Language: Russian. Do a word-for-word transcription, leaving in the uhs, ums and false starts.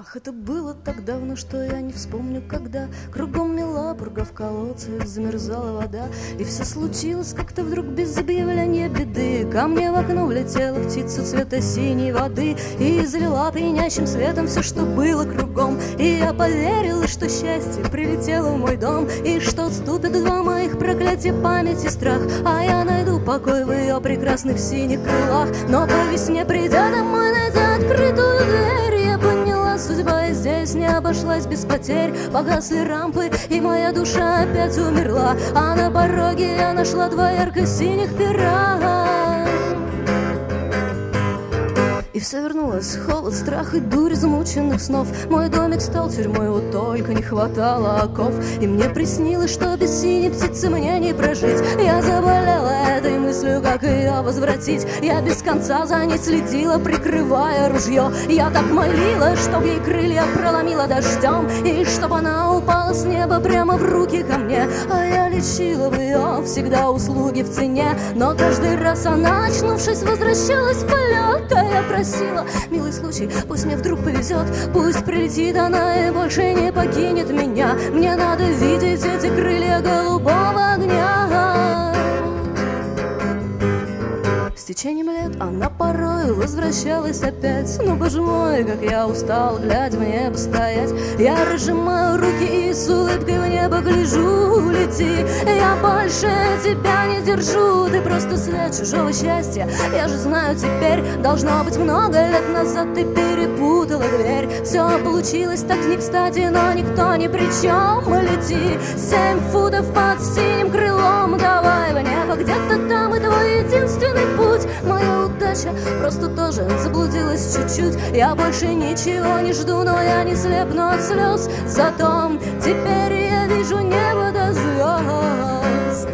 Ах, это было так давно, что я не вспомню, когда кругом мела пурга, в колодцах замерзала вода. И все случилось как-то вдруг без объявления беды. Ко мне в окно влетела птица цвета синей воды и залила пьянящим светом все, что было кругом. И я поверила, что счастье прилетело в мой дом, и что отступят два моих проклятия, память и страх, а я найду покой в ее прекрасных синих крылах. Но по весне, придя домой, найдя открытую дверь, я поняла, судьба и здесь не обошлась без потерь. Погасли рампы, и моя душа опять умерла, а на пороге я нашла два ярко-синих пера. И все вернулось, холод, страх и дурь замученных снов. Мой домик стал тюрьмой, вот только не хватало оков. И мне приснилось, что без синей птицы мне не прожить. Я заболела этой мыслью, как ее возвратить. Я без конца за ней следила, прикрывая ружье. Я так молила, чтоб ей крылья проломила дождем, и чтоб она упала с неба прямо в руки ко мне. А я лечила бы ее, всегда услуги в цене. Но каждый раз она, очнувшись, возвращалась в полет. А я просила, милый случай, пусть мне вдруг повезет, пусть прилетит она и больше не покинет меня. Мне надо видеть эти крылья голубого огня. С течением лет она порой возвращалась опять. Но, боже мой, как я устал, глядя в небо стоять. Я разжимаю руки и с улыбкой в небо гляжу. Лети, я больше тебя не держу. Ты просто след чужого счастья. Я же знаю теперь, должно быть много лет назад ты перепутала дверь. Все получилось так не кстати, но никто ни при чем. Лети, семь футов под синим крылом, давай в небо, где-то там и твой единственный путь. Моя удача просто тоже заблудилась чуть-чуть. Я больше ничего не жду, но я не слепну от слез. Зато теперь я вижу небо до звезд.